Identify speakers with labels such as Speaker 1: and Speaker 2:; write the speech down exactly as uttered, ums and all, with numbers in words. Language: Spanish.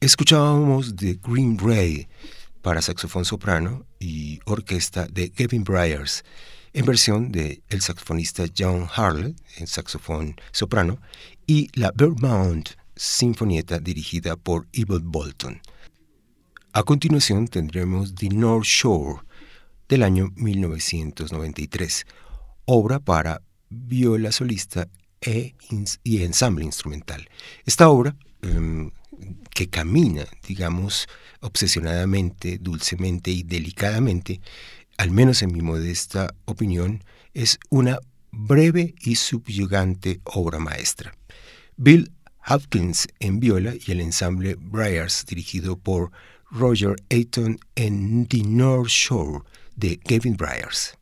Speaker 1: Escuchábamos de Green Ray para saxofón soprano y orquesta de Gavin Bryars, en versión de el saxofonista John Harle, en saxofón soprano, y la Vermont Sinfonietta dirigida por Evil Bolton. A continuación tendremos The North Shore del año mil novecientos noventa y tres, obra para viola solista e ins- y ensamble instrumental. Esta obra, um, que camina, digamos, obsesionadamente, dulcemente y delicadamente, al menos en mi modesta opinión, es una breve y subyugante obra maestra. Bill Hopkins en viola y el ensamble Bryars dirigido por Roger Ayton en The North Shore de Gavin Bryars.